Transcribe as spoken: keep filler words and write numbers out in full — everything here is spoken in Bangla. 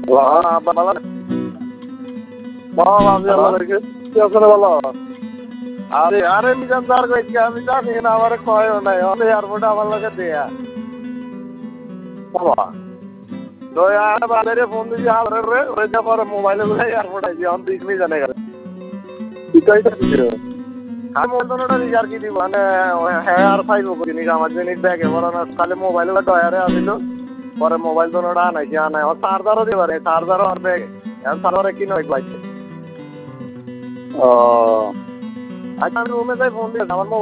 ভালো ভালো আরে আরে মিজান স্যার কইছে আমি জানি না আমার কয় নাই আমি এয়ারপোর্ট আমার লাগে দেয়া বাবা তো আর বালেরে ফোন দিছি হালরে রে ওই যে পরে মোবাইলে গুলো এয়ারপোর্ট আইছি অন দিস নি জানে গেল কিটাইটা দিছে আমি মন্তনটা রিজার কি দিব মানে হ্যাঁ আর ফাইল করি নি আমার জিনিস ব্যাগে বড় না খালি মোবাইলে ডয়ারে আসিল পরে মোবাইল তো নোটা নাই কি আনাই আর চার্জারও দিবারে চার্জারও আর ব্যাগে আর চার্জারে কি নয় বাইছে ও আচ্ছা আমি রুমে যাই ফোন দিয়ে আমার